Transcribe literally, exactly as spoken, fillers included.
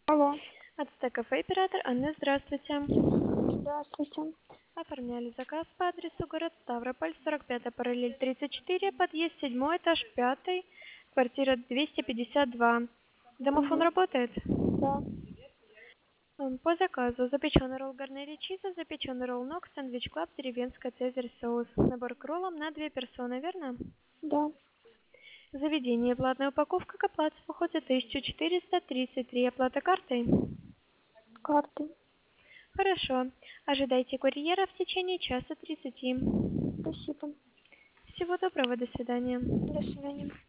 Алло, Ацтек кафе оператор Анна, здравствуйте. здравствуйте. Оформляли заказ по адресу город Ставрополь, сорок пятая параллель тридцать четыре, подъезд седьмой этаж, пятый, квартира двести пятьдесят два. Домофон Угу, работает? да, М, По заказу запеченный ролл гарнери чиза, запеченный ролл ног, сэндвич клаб, деревенская цезарь соус. Набор к роллам на две персоны, верно? да, Заведение, платная упаковка к оплате выходит тысяча четыреста тридцать три, оплата картой. карты. Хорошо. Ожидайте курьера в течение часа тридцати. Спасибо. Всего доброго, до свидания. До свидания.